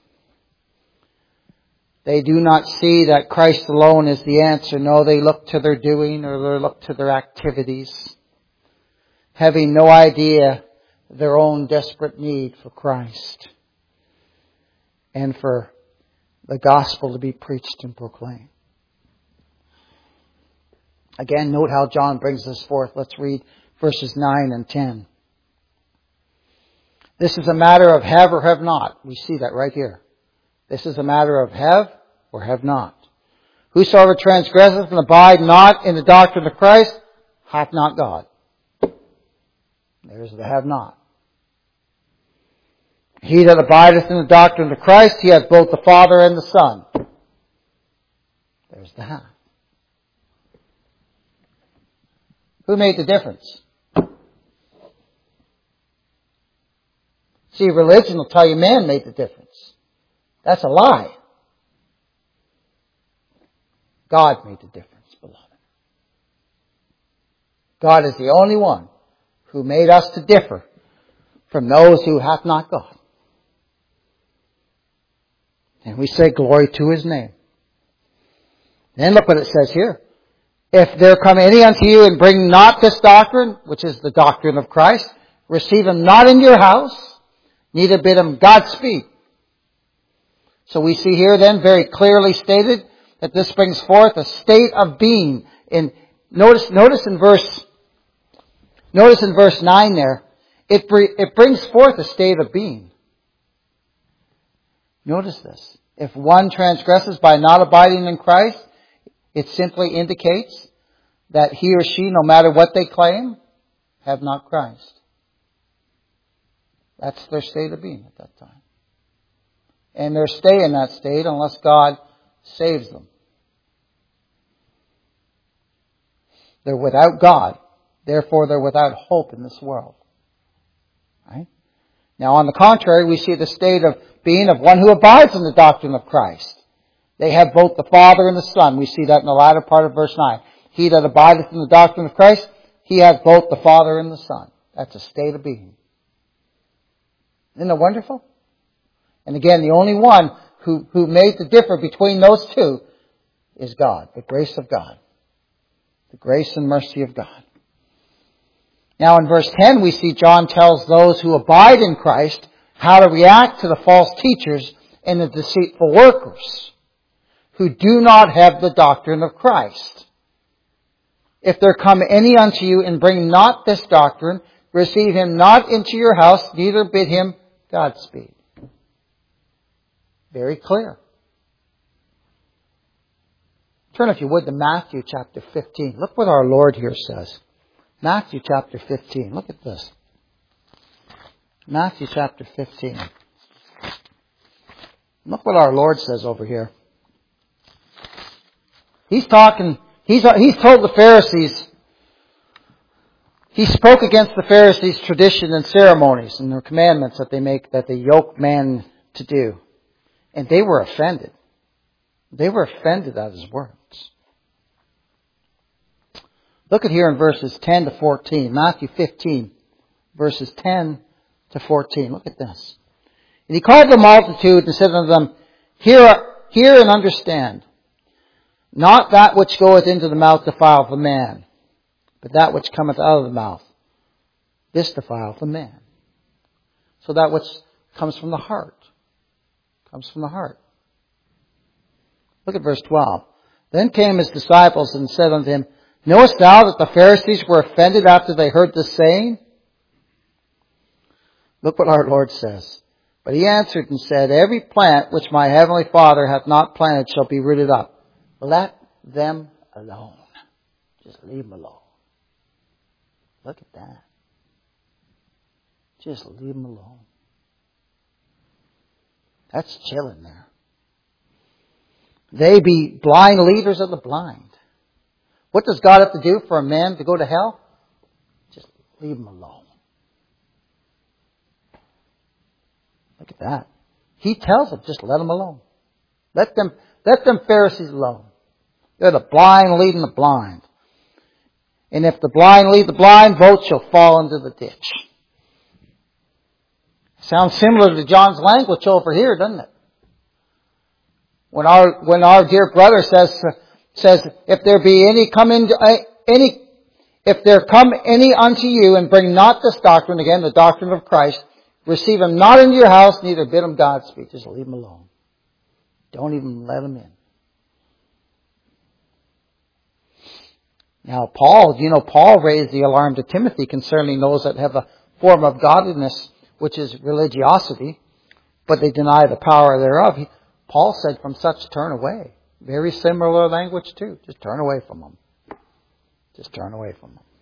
They do not see that Christ alone is the answer. No, they look to their doing or they look to their activities, having no idea their own desperate need for Christ and for the gospel to be preached and proclaimed. Again, note how John brings this forth. Let's read verses nine and ten. This is a matter of have or have not. We see that right here. This is a matter of have or have not. Whosoever transgresseth and abide not in the doctrine of Christ hath not God. There's the have not. He that abideth in the doctrine of Christ, he hath both the Father and the Son. There's the have. Who made the difference? See, religion will tell you man made the difference. That's a lie. God made the difference, beloved. God is the only one who made us to differ from those who hath not God. And we say glory to His name. Then look what it says here. If there come any unto you and bring not this doctrine, which is the doctrine of Christ, receive him not in your house, neither bid him Godspeed. So we see here then very clearly stated that this brings forth a state of being. In notice, notice in verse, notice in verse nine there, It, it brings forth a state of being. Notice this. If one transgresses by not abiding in Christ, it simply indicates that he or she, no matter what they claim, have not Christ. That's their state of being at that time. And they'll stay in that state unless God saves them. They're without God. Therefore, they're without hope in this world. Right? Now, on the contrary, we see the state of being of one who abides in the doctrine of Christ. They have both the Father and the Son. We see that in the latter part of verse nine. He that abideth in the doctrine of Christ, he has both the Father and the Son. That's a state of being. Isn't that wonderful? And again, the only one who, who made the difference between those two is God, the grace of God. The grace and mercy of God. Now in verse ten we see John tells those who abide in Christ how to react to the false teachers and the deceitful workers who do not have the doctrine of Christ. If there come any unto you and bring not this doctrine, receive him not into your house, neither bid him Godspeed. Very clear. Turn, if you would, to Matthew chapter fifteen. Look what our Lord here says. Matthew chapter fifteen. Look at this. Matthew chapter fifteen. Look what our Lord says over here. He's talking, he's, he's told the Pharisees, he spoke against the Pharisees' tradition and ceremonies and their commandments that they make, that they yoke man to do. And they were offended. They were offended at his words. Look at here in verses ten to fourteen. Matthew fifteen, verses ten to fourteen. Look at this. And he called the multitude and said unto them, Hear, hear and understand. Not that which goeth into the mouth defileth a man, but that which cometh out of the mouth, this defileth a man. So that which comes from the heart, comes from the heart. Look at verse twelve. Then came his disciples and said unto him, Knowest thou that the Pharisees were offended after they heard this saying? Look what our Lord says. But he answered and said, Every plant which my heavenly Father hath not planted shall be rooted up. Let them alone. Just leave them alone. Look at that. Just leave them alone. That's chilling there. They be blind leaders of the blind. What does God have to do for a man to go to hell? Just leave him alone. Look at that. He tells them, just let them alone. Let them, let them Pharisees alone. They're the blind leading the blind. And if the blind lead the blind, both shall fall into the ditch. Sounds similar to John's language over here, doesn't it? When our, when our dear brother says, says, if there be any come into, any, if there come any unto you and bring not this doctrine, again, the doctrine of Christ, receive him not into your house, neither bid him Godspeed. Just leave him alone. Don't even let him in. Now, Paul, you know, Paul raised the alarm to Timothy concerning those that have a form of godliness, which is religiosity, but they deny the power thereof. He, Paul said, from such turn away. Very similar language too. Just turn away from them. Just turn away from them.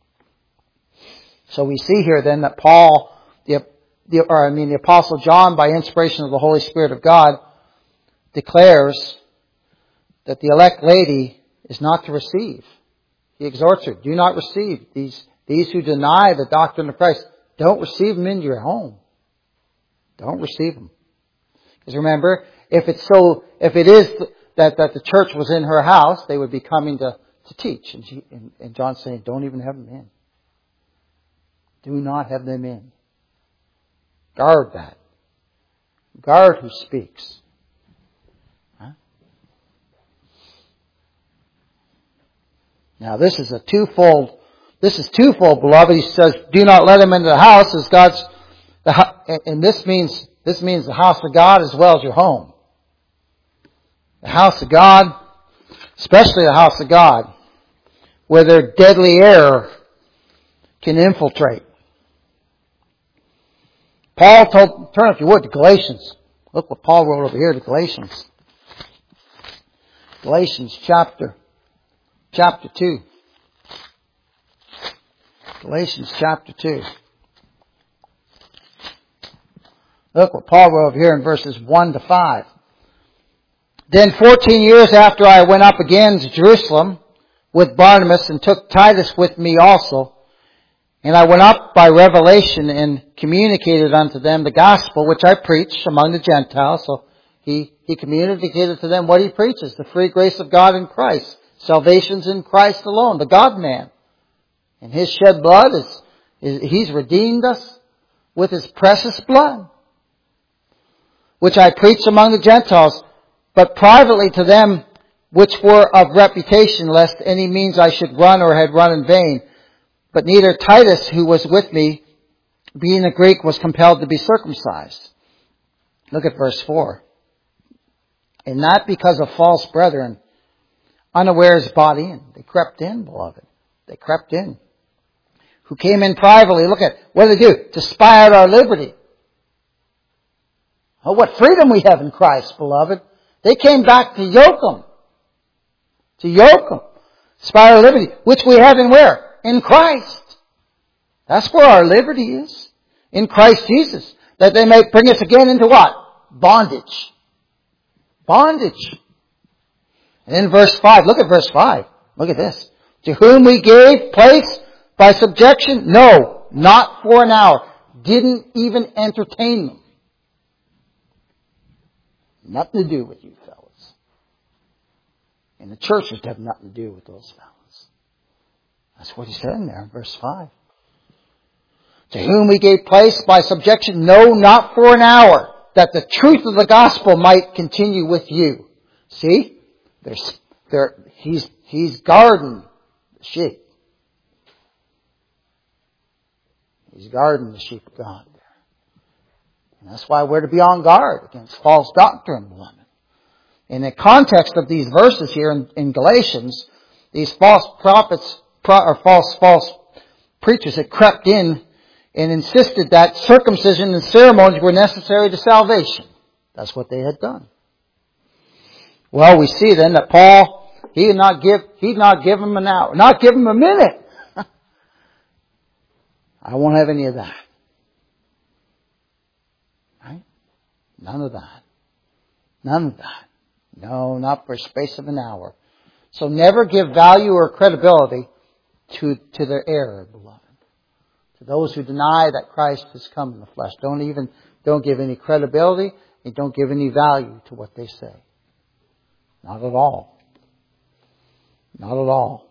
So we see here then that Paul, the, the, or I mean the Apostle John, by inspiration of the Holy Spirit of God, declares that the elect lady is not to receive. He exhorts her, do not receive these, these who deny the doctrine of Christ. Don't receive them into your home. Don't receive them. Because remember, if it's so, if it is that, that the church was in her house, they would be coming to, to teach. And, she, and, and John's saying, don't even have them in. Do not have them in. Guard that. Guard who speaks. Huh? Now this is a twofold, this is twofold, beloved. He says, do not let him into the house, as God's, the, and this means, this means the house of God as well as your home. The house of God, especially the house of God, where their deadly error can infiltrate. Paul told, turn if you would to Galatians. Look what Paul wrote over here to Galatians. Galatians chapter, chapter two. Galatians chapter two. Look what Paul wrote over here in verses one to five. Then fourteen years after I went up again to Jerusalem with Barnabas and took Titus with me also, and I went up by revelation and communicated unto them the gospel which I preach among the Gentiles. So he, he communicated to them what he preaches, the free grace of God in Christ. Salvation's in Christ alone, the God-man. And His shed blood is, is, He's redeemed us with His precious blood, which I preach among the Gentiles, but privately to them which were of reputation, lest any means I should run or had run in vain. But neither Titus, who was with me, being a Greek, was compelled to be circumcised. Look at verse four. And not because of false brethren, unawares bought in. They crept in, beloved. They crept in. Who came in privately. Look at, what did they do? To spy out our liberty. Oh, what freedom we have in Christ, beloved. They came back to yoke them. To yoke them. Spy our liberty. Which we have in where? In Christ. That's where our liberty is. In Christ Jesus. That they may bring us again into what? Bondage. Bondage. And in verse five, look at verse five. Look at this. To whom we gave place by subjection? No, not for an hour. Didn't even entertain them. Nothing to do with you fellas. And the churches have nothing to do with those fellas. That's what he said in there in verse five. To whom we gave place by subjection, no, not for an hour, that the truth of the gospel might continue with you. See? There's, there, he's, he's guarding the sheep. He's guarding the sheep of God. And that's why we're to be on guard against false doctrine, beloved. In the context of these verses here in, in Galatians, these false prophets, pro, or false, false preachers had crept in and insisted that circumcision and ceremonies were necessary to salvation. That's what they had done. Well, we see then that Paul, he did not give, he did not give them an hour, not give them a minute. I won't have any of that. Right? None of that. None of that. No, not for a space of an hour. So never give value or credibility to, to their error, beloved. To those who deny that Christ has come in the flesh. Don't even, don't give any credibility and don't give any value to what they say. Not at all. Not at all.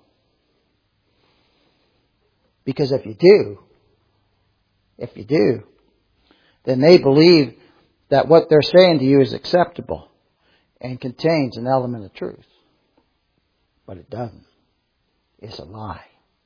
Because if you do, if you do, then they believe that what they're saying to you is acceptable and contains an element of truth. But it doesn't. It's a lie.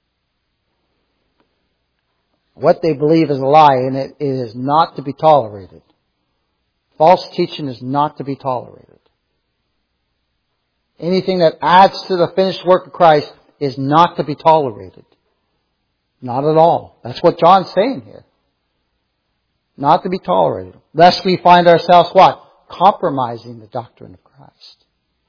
What they believe is a lie, and it, it is not to be tolerated. False teaching is not to be tolerated. Anything that adds to the finished work of Christ is not to be tolerated. Not at all. That's what John's saying here. Not to be tolerated. Lest we find ourselves what? Compromising the doctrine of Christ.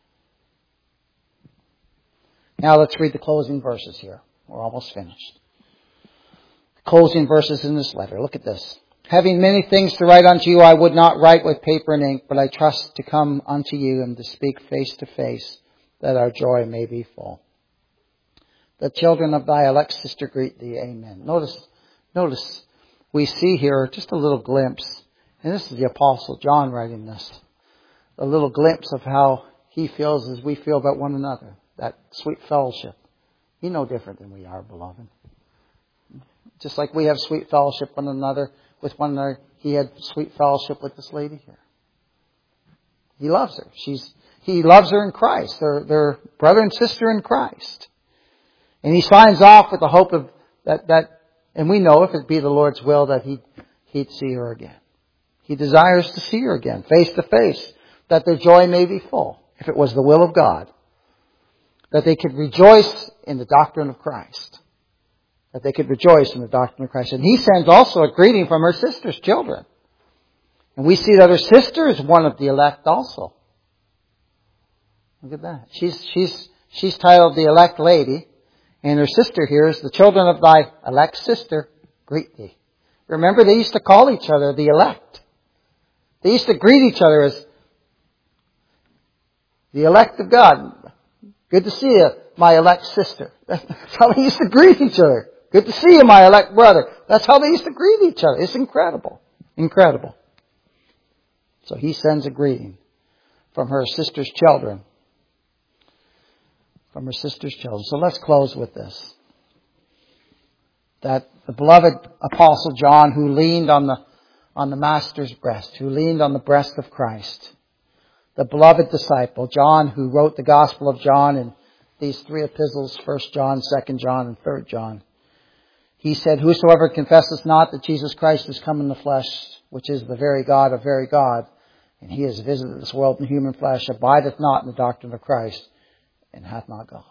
Now let's read the closing verses here. We're almost finished. Closing verses in this letter. Look at this. Having many things to write unto you, I would not write with paper and ink, but I trust to come unto you and to speak face to face, that our joy may be full. The children of thy elect sister greet thee. Amen. Notice, notice, we see here just a little glimpse, and this is the Apostle John writing this, a little glimpse of how he feels as we feel about one another. That sweet fellowship. He's no different than we are, beloved. Just like we have sweet fellowship one another with one another, he had sweet fellowship with this lady here. He loves her. She's he loves her in Christ. They're they're brother and sister in Christ. And he signs off with the hope of that that and we know if it be the Lord's will that he he'd see her again. He desires to see her again, face to face, that their joy may be full, if it was the will of God. That they could rejoice in the doctrine of Christ. That they could rejoice in the doctrine of Christ. And he sends also a greeting from her sister's children. And we see that her sister is one of the elect also. Look at that. She's, she's, she's titled the elect lady. And her sister here is, the children of thy elect sister greet thee. Remember, they used to call each other the elect. They used to greet each other as the elect of God. Good to see you, my elect sister. That's how they used to greet each other. Good to see you, my elect brother. That's how they used to greet each other. It's incredible. Incredible. So he sends a greeting from her sister's children. From her sister's children. So let's close with this. That the beloved Apostle John, who leaned on the, on the Master's breast, who leaned on the breast of Christ, the beloved disciple, John, who wrote the Gospel of John in these three epistles, First John, Second John, and Third John. He said, whosoever confesses not that Jesus Christ is come in the flesh, which is the very God of very God, and he has visited this world in human flesh, abideth not in the doctrine of Christ, and hath not God.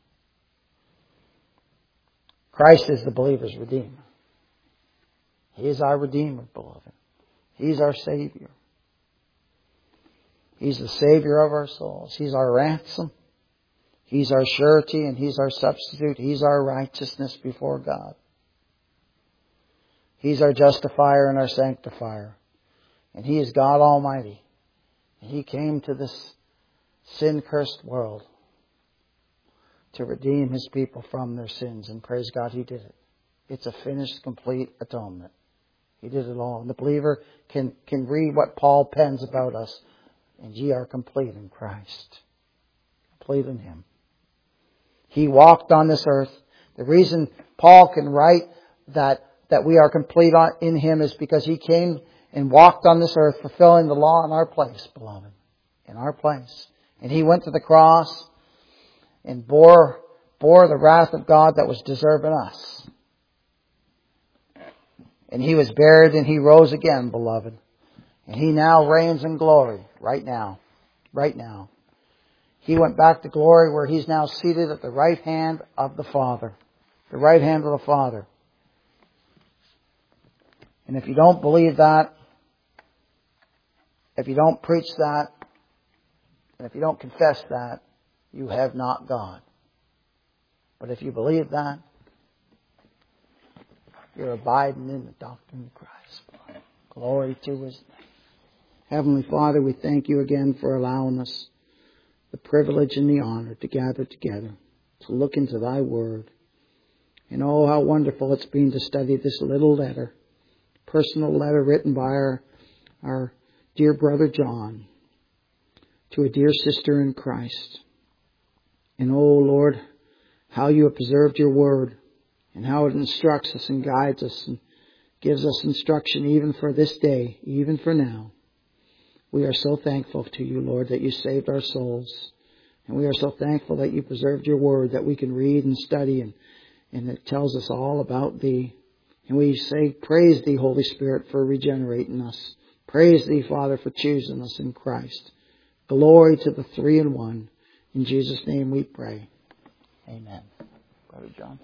Christ is the believer's Redeemer. He is our Redeemer, beloved. He's our Savior. He's the Savior of our souls. He's our ransom. He's our surety and He's our substitute. He's our righteousness before God. He's our justifier and our sanctifier. And He is God Almighty. And He came to this sin-cursed world to redeem His people from their sins. And praise God, He did it. It's a finished, complete atonement. He did it all. And the believer can, can read what Paul pens about us. And ye are complete in Christ. Complete in Him. He walked on this earth. The reason Paul can write that, that we are complete in Him is because He came and walked on this earth fulfilling the law in our place, beloved. In our place. And He went to the cross and bore, bore the wrath of God that was deserving us. And He was buried and He rose again, beloved. And He now reigns in glory right now. Right now. He went back to glory where He's now seated at the right hand of the Father. The right hand of the Father. And if you don't believe that, if you don't preach that, and if you don't confess that, you have not God. But if you believe that, you're abiding in the doctrine of Christ. Glory to His name. Heavenly Father, we thank You again for allowing us the privilege and the honor to gather together, to look into Thy Word. And oh, how wonderful it's been to study this little letter, personal letter written by our, our dear brother John to a dear sister in Christ. And oh, Lord, how You have preserved Your Word and how it instructs us and guides us and gives us instruction even for this day, even for now. We are so thankful to You, Lord, that You saved our souls. And we are so thankful that You preserved Your Word, that we can read and study, and, and it tells us all about Thee. And we say, praise Thee, Holy Spirit, for regenerating us. Praise Thee, Father, for choosing us in Christ. Glory to the Three in One. In Jesus' name we pray. Amen. Brother John.